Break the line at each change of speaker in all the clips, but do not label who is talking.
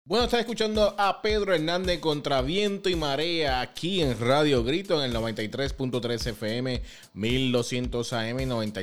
Bueno, estás escuchando a Pedro Hernández contra viento y marea aquí en Radio Grito en el 93.3 FM, 1200 AM,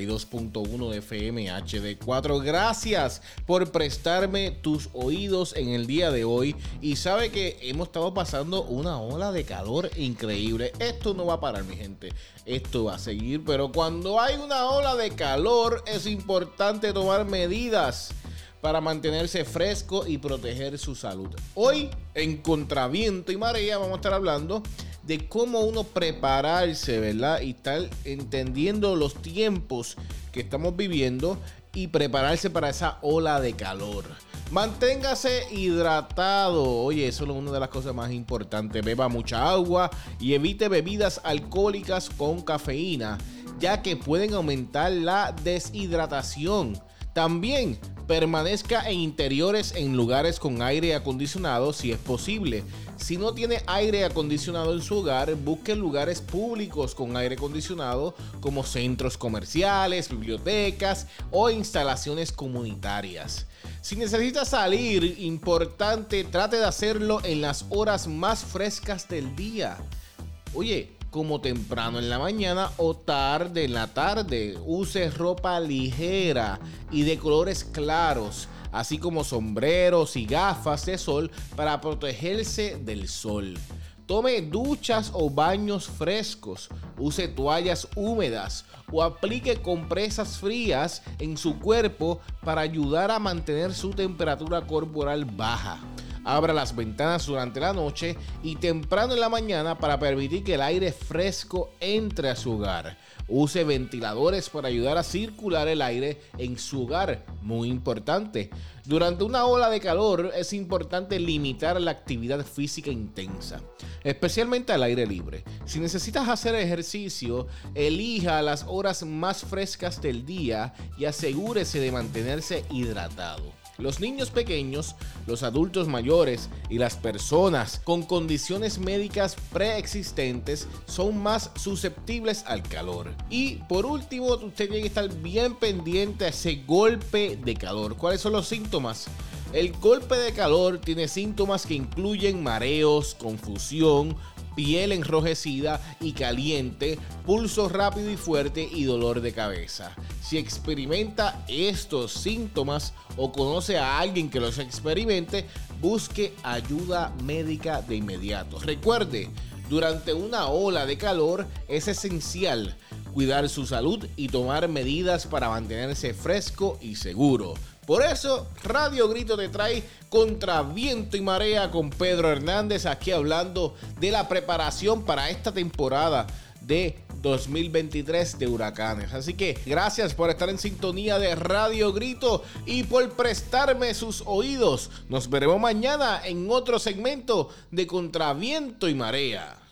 92.1 FM, HD4. Gracias por prestarme tus oídos en el día de hoy. Y sabe que hemos estado pasando una ola de calor increíble. Esto no va a parar, mi gente. Esto va a seguir, pero cuando hay una ola de calor es importante tomar medidas para mantenerse fresco y proteger su salud. Hoy, en Contraviento y Marea, vamos a estar hablando de cómo uno prepararse, ¿verdad? Y estar entendiendo los tiempos que estamos viviendo y prepararse para esa ola de calor. Manténgase hidratado. Oye, eso es una de las cosas más importantes. Beba mucha agua y evite bebidas alcohólicas con cafeína, ya que pueden aumentar la deshidratación. También permanezca en interiores en lugares con aire acondicionado si es posible. Si no tiene aire acondicionado en su hogar, busque lugares públicos con aire acondicionado como centros comerciales, bibliotecas o instalaciones comunitarias. Si necesita salir, importante, trate de hacerlo en las horas más frescas del día. Oye, como temprano en la mañana o tarde en la tarde. Use ropa ligera y de colores claros, así como sombreros y gafas de sol para protegerse del sol. Tome duchas o baños frescos, use toallas húmedas o aplique compresas frías en su cuerpo para ayudar a mantener su temperatura corporal baja. Abra las ventanas durante la noche y temprano en la mañana para permitir que el aire fresco entre a su hogar. Use ventiladores para ayudar a circular el aire en su hogar, muy importante. Durante una ola de calor es importante limitar la actividad física intensa, especialmente al aire libre. Si necesitas hacer ejercicio, elija las horas más frescas del día y asegúrese de mantenerse hidratado. Los niños pequeños, los adultos mayores y las personas con condiciones médicas preexistentes son más susceptibles al calor. Y por último, usted tiene que estar bien pendiente a ese golpe de calor. ¿Cuáles son los síntomas? El golpe de calor tiene síntomas que incluyen mareos, confusión, piel enrojecida y caliente, pulso rápido y fuerte y dolor de cabeza. Si experimenta estos síntomas o conoce a alguien que los experimente, busque ayuda médica de inmediato. Recuerde, durante una ola de calor es esencial cuidar su salud y tomar medidas para mantenerse fresco y seguro. Por eso, Radio Grito te trae Contra Viento y Marea con Pedro Hernández, aquí hablando de la preparación para esta temporada de 2023 de huracanes. Así que gracias por estar en sintonía de Radio Grito y por prestarme sus oídos. Nos veremos mañana en otro segmento de Contra Viento y Marea.